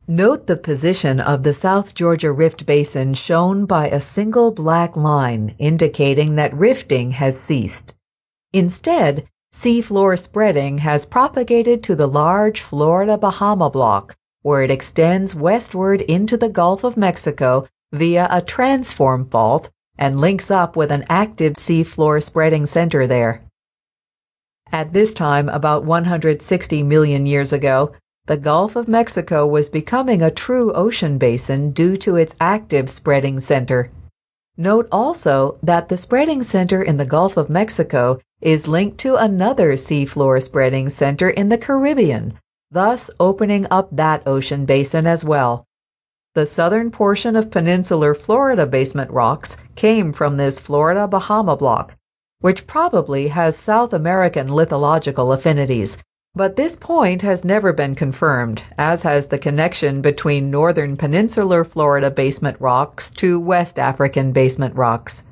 Note the position of the South Georgia Rift Basin shown by a single black line indicating that rifting has ceased. Instead, seafloor spreading has propagated to the large Florida-Bahama Block, where it extends westward into the Gulf of Mexico via a transform fault and links up with an active seafloor spreading center there. At this time, about 160 million years ago, the Gulf of Mexico was becoming a true ocean basin due to its active spreading center. Note also that the spreading center in the Gulf of Mexico is linked to another seafloor spreading center in the Caribbean, thus opening up that ocean basin as well. The southern portion of peninsular Florida basement rocks came from this Florida-Bahama Block, which probably has South American lithological affinities. But this point has never been confirmed, as has the connection between northern peninsular Florida basement rocks to West African basement rocks.